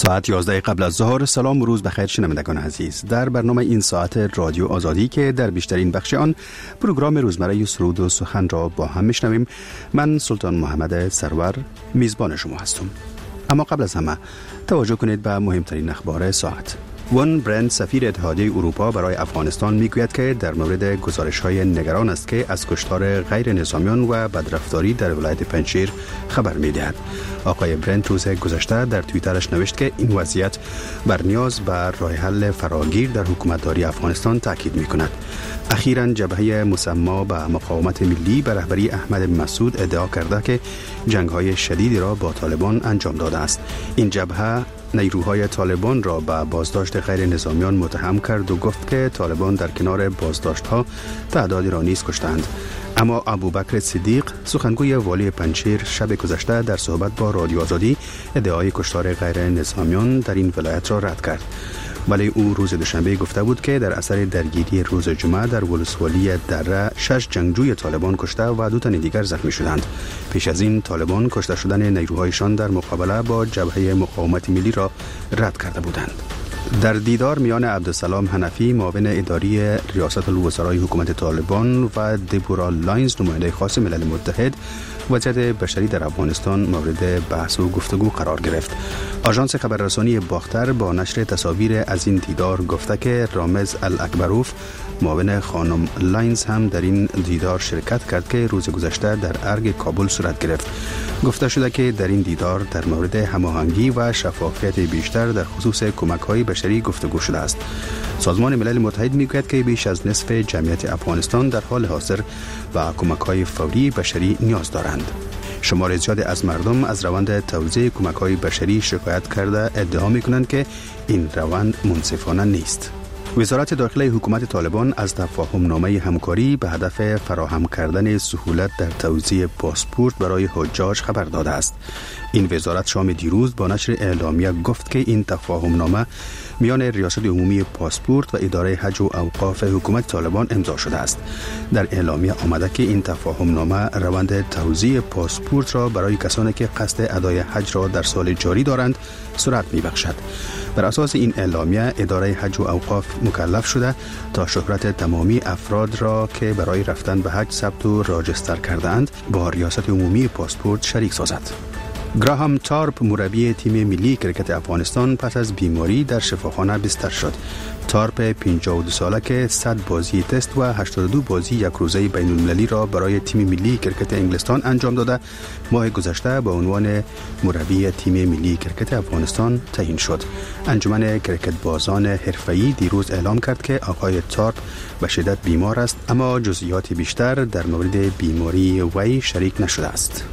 ساعت 11 قبل از ظهر. سلام و روز بخیر شنوندگان عزیز. در برنامه این ساعت رادیو آزادی که در بیشترین بخش آن پروگرام روزمره سرود و سخن را با هم میشنویم، من سلطان محمد سرور میزبان شما هستم. اما قبل از همه توجه کنید به مهمترین اخبار ساعت. وان برند سفیر اتحادیه اروپا برای افغانستان میگوید که در مورد گزارش‌های نگران است که از کشتار غیر نظامیان و بدرفتاری در ولایت پنجشیر خبر می‌دهد. آقای برند روز گذشته در توییترش نوشت که این وضعیت بر نیاز به راه حل فراگیر در حکومتداری افغانستان تاکید می‌کند. اخیراً جبهه مسمی به مقاومت ملی به رهبری احمد مسعود ادعا کرده که جنگ‌های شدیدی را با طالبان انجام داده است. این جبهه نیروهای طالبان را به بازداشت غیر نظامیان متهم کرد و گفت که طالبان در کنار بازداشت‌ها تعدادی را نیز کشتند. اما ابوبکر صدیق سخنگوی والی پنجشیر شب گذشته در صحبت با رادیو آزادی ادعای کشتار غیر نظامیان در این ولایت را رد کرد. ولی او روز دوشنبه گفته بود که در اثر درگیری روز جمعه در ولسوالی دره 6 جنگجوی طالبان کشته و 2 تن دیگر زخمی شدند. پیش از این طالبان کشته شدن نیروهایشان در مقابله با جبهه مقاومت ملی را رد کرده بودند. در دیدار میان عبدالسلام حنفی معاون اداری ریاست الوزرای حکومت طالبان و دبورا لاینز نماینده خاص ملل متحد، وضعیت بشری در افغانستان مورد بحث و گفتگو قرار گرفت. آژانس خبررسانی باختر با نشر تصاویر از این دیدار گفته که رامز الاکبروف معاون خانم لاینز هم در این دیدار شرکت کرد که روز گذشته در ارگ کابل صورت گرفت. گفته شده که در این دیدار در مورد هماهنگی و شفافیت بیشتر در خصوص کمک‌های بشری گفتگو شده است. سازمان ملل متحد میگوید که بیش از نصف جمعیت افغانستان در حال حاضر به کمک‌های فوری بشری نیاز دارند. شمار زیادی از مردم از روند توزیع کمک‌های بشری شکایت کرده ادعا می‌کنند که این روند منصفانه نیست. وزارت داخلی حکومت طالبان از تفاهم نامه همکاری به هدف فراهم کردن سهولت در توزیع پاسپورت برای حجاج خبر داده است. این وزارت شام دیروز با نشر اعلامیه گفت که این تفاهم نامه میان ریاست عمومی پاسپورت و اداره حج و اوقاف حکومت طالبان امضا شده است. در اعلامیه آمده که این تفاهم نامه روند توزیع پاسپورت را برای کسانی که قصد ادای حج را در سال جاری دارند سرعت می‌بخشد. بر اساس این اعلامیه اداره حج و اوقاف مکلف شده تا شهرت تمامی افراد را که برای رفتن به حج ثبت و راجستر کرده‌اند با ریاست عمومی پاسپورت شریک سازد. گراهام تارپ مربی تیم ملی کرکت افغانستان پس از بیماری در شفاخانه بستر شد. تارپ 52 ساله که 100 بازی تست و 82 بازی یک روزه بین المللی را برای تیم ملی کرکت انگلستان انجام داده، ماه گذشته به عنوان مربی تیم ملی کرکت افغانستان تعیین شد. انجمن کرکت بازان حرفه‌ای دیروز اعلام کرد که آقای تارپ به شدت بیمار است، اما جزئیات بیشتر در مورد بیماری وی شریک نشده است.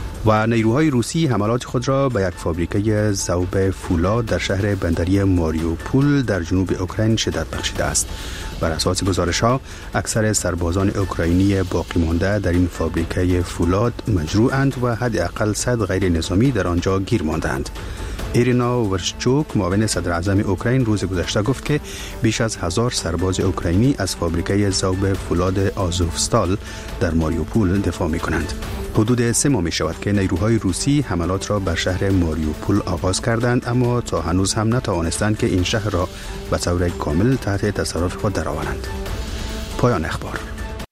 و نیروهای روسی حملات خود را به یک فابریکه ذوب فولاد در شهر بندری ماریوپول در جنوب اوکراین شدت بخشیده است. بر اساس گزارش‌ها اکثر سربازان اوکراینی باقی مانده در این فابریکه فولاد مجروحند و حداقل 100 غیر نظامی در آنجا گیر ماندند. ایرینا ورشچوک معاون صدر اعظم اوکراین روز گذشته گفت که بیش از 1000 سرباز اوکراینی از فابریکه ذوب فولاد آزوفستال در ماریوپول دفاع می‌کنند. حدود 3 ماه می شود که نیروهای روسی حملات را بر شهر ماریوپول آغاز کردند، اما تا هنوز هم نتوانستند که این شهر را به طور کامل تحت تصرف خود درآورند. پایان اخبار.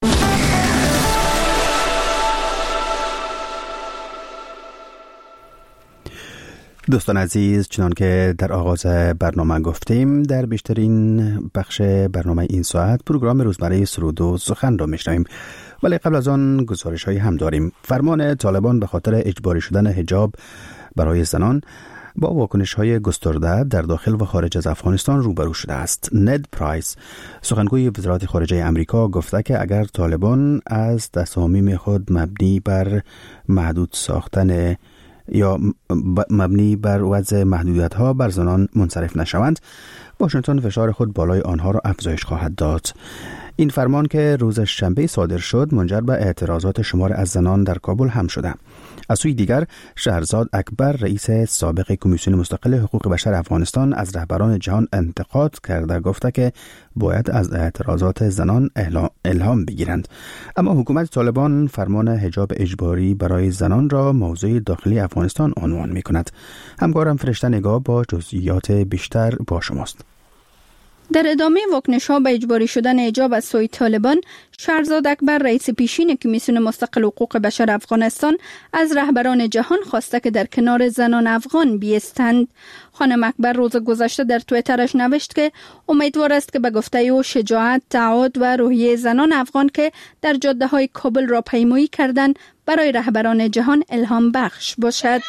دوستان عزیز، چنان که در آغاز برنامه گفتیم، در بیشترین بخش برنامه این ساعت پروگرام روزمره سرود و سخن را میشنویم، ولی قبل از آن گزارش هایی هم داریم. فرمان طالبان به خاطر اجباری شدن حجاب برای زنان با واکنش های گسترده در داخل و خارج از افغانستان روبرو شده است. ند پرایس سخنگوی وزارت خارجه امریکا گفته که اگر طالبان از تصامیم خود مبنی بر محدود ساختن یا مبنی بر وضع محدودیت‌ها بر زنان منصرف نشوند، واشنگتن فشار خود بالای آنها را افزایش خواهد داد. این فرمان که روز شنبه صادر شد منجر به اعتراضات شمار از زنان در کابل هم شده. از سوی دیگر شهرزاد اکبر رئیس سابق کمیسیون مستقل حقوق بشر افغانستان از رهبران جهان انتقاد کرده گفته که باید از اعتراضات زنان الهام بگیرند. اما حکومت طالبان فرمان حجاب اجباری برای زنان را موضوع داخلی افغانستان عنوان می کند. همکارم فرشته نگاه با جزئیات بیشتر با شماست. در ادامه واکنش‌ها به اجباری شدن حجاب از سوی طالبان، شهرزاد اکبر رئیس پیشین کمیسیون مستقل حقوق بشر افغانستان از رهبران جهان خواسته که در کنار زنان افغان بیستند. خانم اکبر روز گذشته در توییترش نوشت که امیدوار است که به گفته او شجاعت، تعهد و روحیه زنان افغان که در جاده‌های کابل را پیمایی کردند برای رهبران جهان الهام بخش باشد.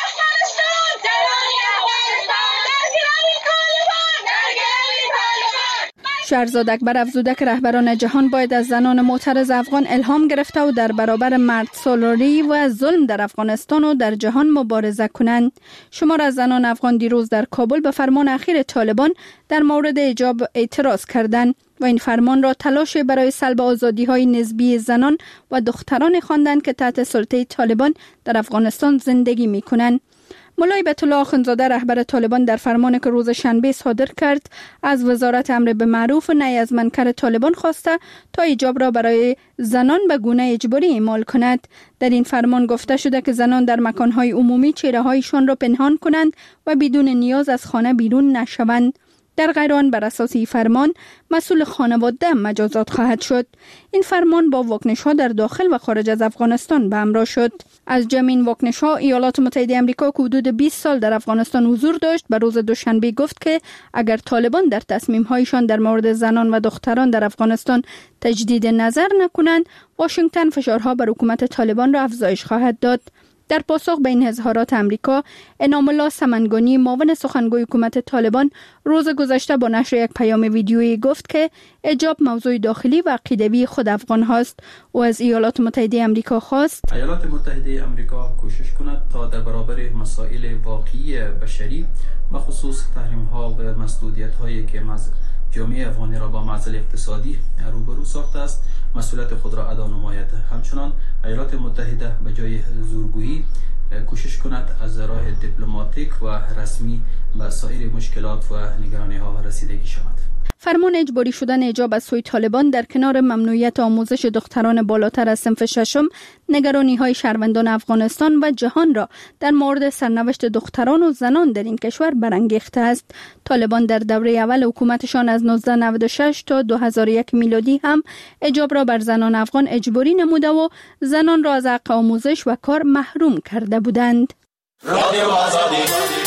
شهرزاد اکبر افزوده که رهبران جهان باید از زنان معترض افغان الهام گرفته و در برابر مرد سالاری و ظلم در افغانستان و در جهان مبارزه کنند. شمار از زنان افغان دیروز در کابل به فرمان اخیر طالبان در مورد حجاب اعتراض کردند و این فرمان را تلاش برای سلب آزادی‌های نسبی زنان و دختران خواندند که تحت سلطه طالبان در افغانستان زندگی می‌کنند. مولای بیت الله آخوندزاده رهبر طالبان در فرمانی که روز شنبه صادر کرد از وزارت امر به معروف و نهی از منکر طالبان خواسته تا حجاب را برای زنان به گونه اجباری اعمال کند. در این فرمان گفته شده که زنان در مکانهای عمومی چهره‌هایشان را پنهان کنند و بدون نیاز از خانه بیرون نشوند. در غیر آن بر اساس این فرمان مسئول خانواده مجازات خواهد شد. این فرمان با واکنش‌ها در داخل و خارج از افغانستان به همراه شد. از جمع این واکنش‌ها ایالات متحده آمریکا که حدود 20 سال در افغانستان حضور داشت به روز دوشنبه گفت که اگر طالبان در تصمیم‌هایشان در مورد زنان و دختران در افغانستان تجدید نظر نکنند، واشنگتن فشارها بر حکومت طالبان را افزایش خواهد داد. در پاسخ به این اظهارات امریکا، انعام الله سمنگانی معاون سخنگوی حکومت طالبان روز گذشته با نشر یک پیام ویدیویی گفت که حجاب موضوع داخلی و عقیدوی خود افغان هاست و از ایالات متحده آمریکا خواست ایالات متحده آمریکا کوشش کند تا در برابر مسائل واقعی بشری و خصوص تحریم ها و مسدودیت هایی که جامعه افغانی را با معضل اقتصادی روبرو ساخته است مسئولیت خود را ادا نماید. همچنان ایالات متحده به جای زورگویی کوشش کند از راه دیپلماتیک و رسمی به سایر مشکلات و نگرانی ها رسیدگی شود. فرمان اجباری شدن حجاب از سوی طالبان در کنار ممنوعیت آموزش دختران بالاتر از صنف ششم، نگرانی‌های شهروندان افغانستان و جهان را در مورد سرنوشت دختران و زنان در این کشور برانگیخته است. طالبان در دوره اول حکومتشان از 1996 تا 2001 میلادی هم حجاب را بر زنان افغان اجباری نموده و زنان را از حق آموزش و کار محروم کرده بودند. رادیو آزادی.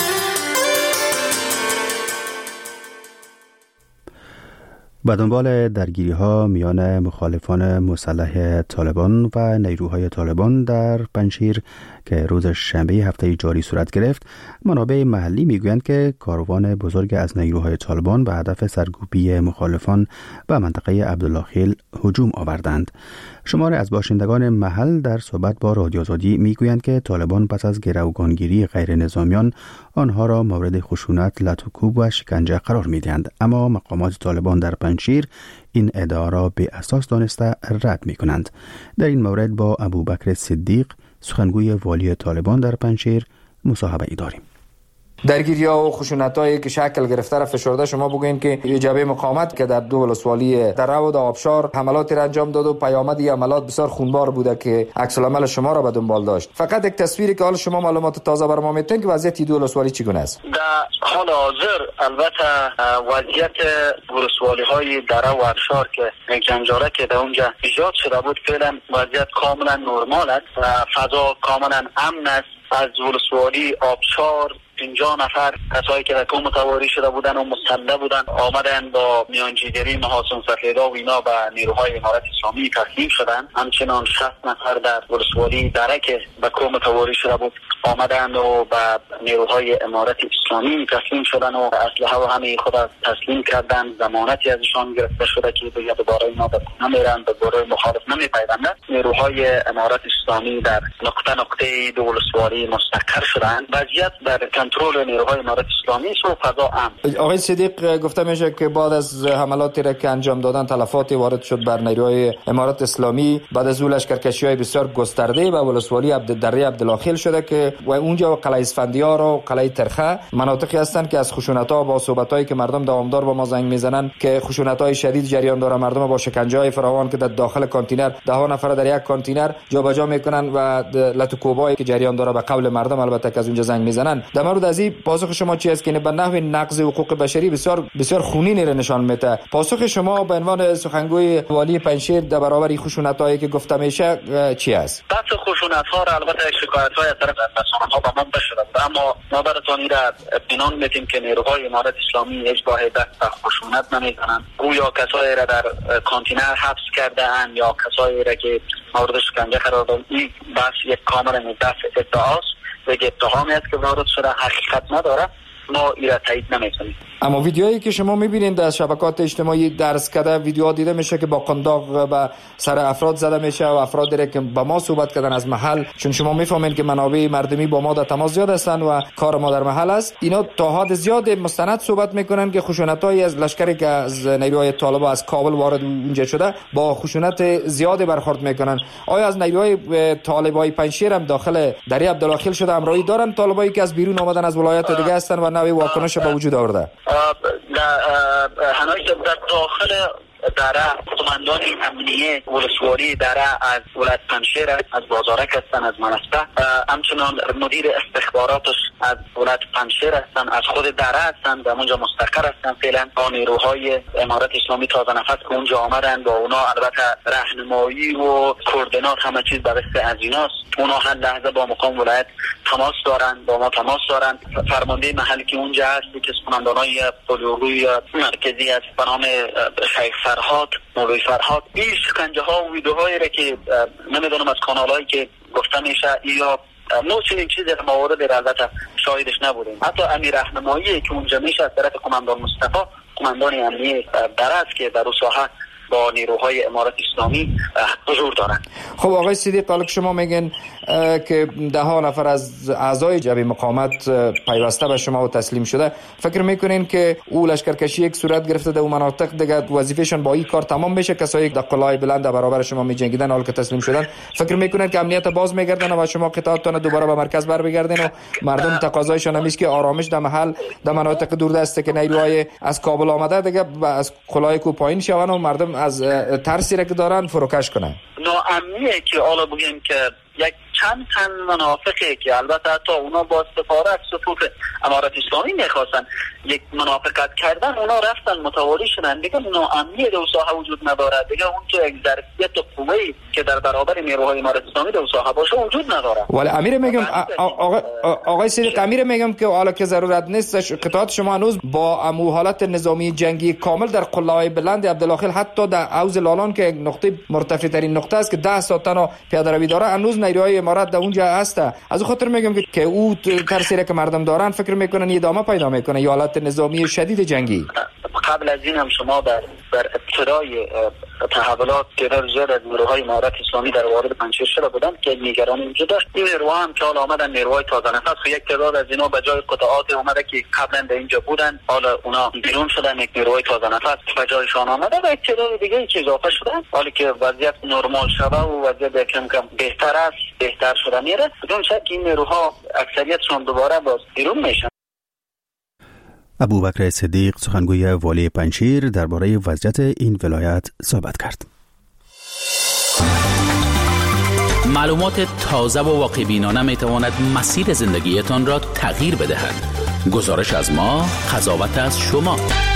به دنبال درگیری‌ها میان مخالفان مسلح طالبان و نیروهای طالبان در پنجشیر که روز شنبه هفته جاری صورت گرفت، منابع محلی میگویند که کاروان بزرگ از نیروهای طالبان به هدف سرکوبی مخالفان به منطقه عبدالله خیل هجوم آوردند. شماری از باشندگان محل در صحبت با رادیو آزادی میگویند که طالبان پس از گروگانگیری غیر نظامیان آنها را مورد خشونت، لط و کوب و شکنجه قرار میدهند، اما مقامات طالبان در پنجشیر این ادعا را بی اساس دانسته رد میکنند. در این مورد با ابوبکر صدیق سخنگوی والی طالبان در پنجشیر مصاحبه ای داریم. درگیری‌ها و خشونت‌هایی که شکل گرفته را فشرده شما بگوییم که جبهه مقاومت که در دو ولسوالی دره و آبشار حملاتی را انجام داد و پیامد این حملات بسیار خونبار بوده که عکس العمل شما را به دنبال داشت. فقط یک تصویری که حال شما معلومات تازه بر ما میتین که وضعیت دو ولسوالی چگونه است؟ در حال حاضر البته وضعیت ولسوالی‌های دره و آبشار که یک جنجاله که در اونجا ایجاد شده بود فعلا وضعیت کاملا نرمال است و فضا کاملا امن است. از ولسوالی آبشار 50 نفر کسایی که رکوم متواری شده بودن و مسلح بودن آمدن با میانجیگری محاسن سفیدا و اینا به نیروهای امارت اسلامی تسلیم شدن. همچنان 60 نفر در ولسوالی دره که به کوم متواری شده بود آمدند و به نیروهای امارت اسلامی تسلیم شدن و اسلحه و همه خود تسلیم کردن. ضمانتی ازشان گرفته شده که دیگه دوباره اینا به نمیرن، به گروه مخالف نمیپیوندن. نیروهای امارت اسلامی در نقطه دولسواری مستقر شدند. وضعیت در کنترل نیروهای امارت اسلامی و فضا امن. آقای صدیق، گفته میشه که بعد از حملاتی را که انجام دادن تلفات وارد شد بر نیروهای امارت اسلامی. بعد از اون لشکرکشی‌های بسیار گسترده و ولسوالی دره عبدالله شده که و اونجا قلعه اسفندیار و قلعه ترخه مناطقی هستند که از خشونت‌ها با صحبت‌هایی که مردم دوامدار با ما زنگ میزنن که خشونت‌های شدید جریان داره، مردم با شکنجه‌های فراوان که در داخل کانتینر 10 نفر در یک کانتینر جابجا میکنن و لطوکوبایی که جریان داره به قول مردم البته که از اونجا زنگ میزنن. در مورد از این پاسخ شما چی است که به نحو نقض حقوق بشری بسیار خونینی را نشان میده؟ پاسخ شما به عنوان سخنگوی والی پنجشیر در برابر خشونت‌هایی که گفته میشه چی است؟ بحث خشونت‌ها را البته شکایت‌های از طرف رسانه‌ها به ما شده، اما ما براتون را اطمینان میدیم که نیروهای امارت اسلامی هیچ گاه دست به خشونت نمیزنند. گویا کسایی را در کانتینر حبس کرده اند یا کسایی را که مورد شکنجه قرار دادند. این بحث یک کاملا دفع ادعاست و یک اتهامی است که وارد شده، حقیقت نداره. ما این را تایید نمی‌کنیم. اما ویدیوهایی که شما می‌بینید در شبکات اجتماعی درس کرده ویدیوها دیده میشه که با قنداق به سر افراد زده میشه و افرادی را که با ما صحبت کردن از محل، چون شما میفهمین که منابع مردمی با ما در تماس زیاد هستن و کار ما در محل است، اینا تا حد زیاد مستند صحبت میکنن که خشونت‌های از لشکری که از نیروهای طالبان از کابل وارد اونجا شده با خشونت زیاد برخورد میکنن. آیا از نیروهای طالبای پنجشیر هم داخل دره عبدالله شده همراهی دارن طالبایی که از بیرون آمدن از ولایت دیگه هستن و نوع واکنش به وجود آورده؟ هنوز در داخل دره قماندان امنیه ولسوالی دره از ولایت پنجشیر از بازارک هستن، از منسته، همچنان مدیر استخباراتش از ولایت پنجشیر هستن، از خود دره هستن، در اونجا مستقر هستن. فعلا با نیروهای امارت اسلامی تازه نفس که اونجا آمدن، با اونا البته راهنمایی و کوردینات همه چیز به دست از ایناست. اونا هر لحظه با مقام ولایت تماس دارن، با ما تماس دارن. فرمانده محلی که اونجا هست که قماندانای قلوی مرکزی است به نام شیخ فرهاد، مولوی فرهاد، این شکنجه ها و ویدیوهایی را که نمیدونم از کانالایی که گفته میشه یا ما چنین چیزی را موارد البته شاهدش نبودیم. حتی امیر راهنمایی که اونجا میشه از طرف قماندان مصطفی، قماندان امنیه درست که در ساحه با نیروهای امارت اسلامی حضور دارند. خب آقای صدیق، حالا شما میگن که 10 نفر از اعضای جبهه مقاومت پیوسته به شما و تسلیم شده، فکر میکنین که او لشکرکشی یک صورت گرفته در اون مناطق دیگه وظیفهشون با این کار تمام میشه؟ کسایی در قلعه بلند در برابر شما میجنگیدن حال که تسلیم شدن، فکر میکنن که امنیت باز میگردن و شما قطعاتتون دوباره به مرکز بر بگردین و مردم تقاضایشون همیشه که آرامش در محل در مناطق دوردسته که نیروهای از کابل آمده دیگه از قلعه کو پایین شون و مردم از ترسی را که دارن فروکش کنن؟ ناامنیه که حالا بگیم که یک چند تن منافقه که البته حتی اونا با استفاده از صفوف امارت اسلامی میخواستن یک منافقت کردن، اونا رفتن متواری شدن دیگه. ناامنی در ساحه وجود نداره دیگه. اون تو یک ظرفیت قوی که در برابر نیروهای امارت اسلامی در ساحه باشه وجود نداره. ولی امیر میگم آقای صدیق، امیر میگم که حالا که ضرورت نیست قطعات شما هنوز با امو حالت نظامی جنگی کامل در قلعه بلند عبدالله حتی در حوض لالان که نقطه مرتفع ترین نقطه است که 10 ساعت پیاده روی داره، هنوز نیروهای امارات در اونجا هست. از خاطر میگم که او ترسی که مردم دارن فکر میکنن ادامه پیدا میکنه یا حالت نظامی شدید جنگی. قبل از این هم شما در ابتدای تحولات تعداد زیاد از نیروهای امارت اسلامی در وارد پنجشیر شده بودند که نگرانی وجود داشت. این نیروها هم که حالا آمدن نیروهای تازه نفس، یک تعداد از اینا به جای قطعات اومده که قبلا در اینجا بودن حالا اونا بیرون شدن، یک نیروهای تازه نفس به جایشان آمده و یک تعداد دیگه که اضافه شدن. حالا که وضعیت نرمال شده و وضعیت کم بهتر است، بهتر شده میره، بدون شک این نیروها اکثریتشون دوباره باز بیرون میشن. ابوبکر صدیق، سخنگوی والی پنجشیر، درباره وضعیت این ولایت صحبت کرد. معلومات تازه و واقع‌بینانه میتواند مسیر زندگیتان را تغییر بدهد. گزارش از ما، قضاوت از شما.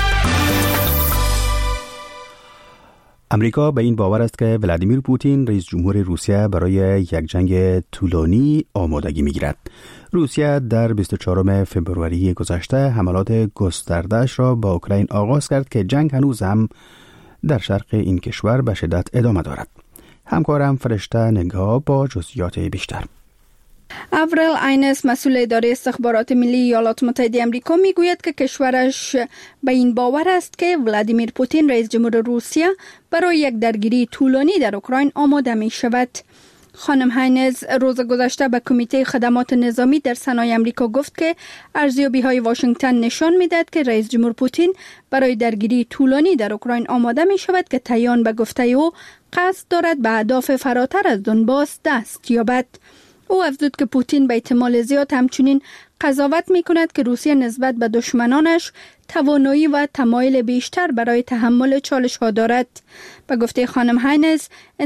امریکا به این باور است که ولادیمیر پوتین رئیس جمهور روسیه برای یک جنگ طولانی آمادگی می‌گیرد. روسیه در 24 فوریه گذشته حملات گسترده‌اش را با اوکراین آغاز کرد که جنگ هنوز هم در شرق این کشور به شدت ادامه دارد. همکارم فرشته نگاه با جزئیات بیشتر. آورل اینس مسئول اداره استخبارات ملی ایالات متحده آمریکا میگوید که کشورش به این باور است که ولادیمیر پوتین رئیس جمهور روسیه برای یک درگیری طولانی در اوکراین آماده می شود. خانم هاینز روز گذشته به کمیته خدمات نظامی در سنای آمریکا گفت که ارزیابی‌های واشنگتن نشان می‌دهد که رئیس جمهور پوتین برای درگیری طولانی در اوکراین آماده می شود که طیان به گفته او قصد دارد به اهداف فراتر از دونباس دست یابد. او افزود که پوتین به احتمال زیاد همچنین قضاوت می کند که روسیه نسبت به دشمنانش توانایی و تمایل بیشتر برای تحمل چالش ها دارد. به گفته خانم هاینز